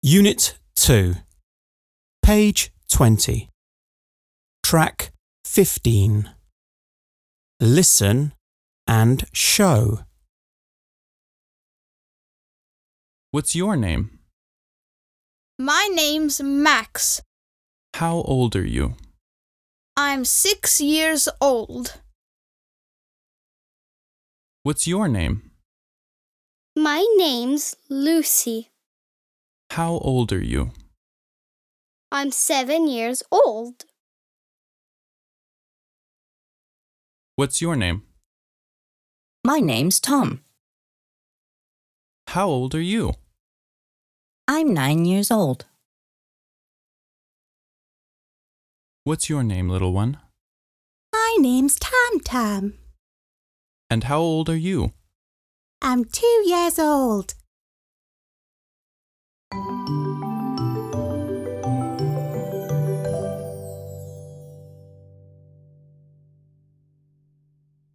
Unit 2, page 20, track 15. Listen and show. What's your name? My name's Max. How old are you? I'm 6 years old. What's your name? My name's Lucy. How old are you? I'm 7 years old. What's your name? My name's Tom. How old are you? I'm 9 years old. What's your name, little one? My name's Tam Tam. And how old are you? I'm 2 years old.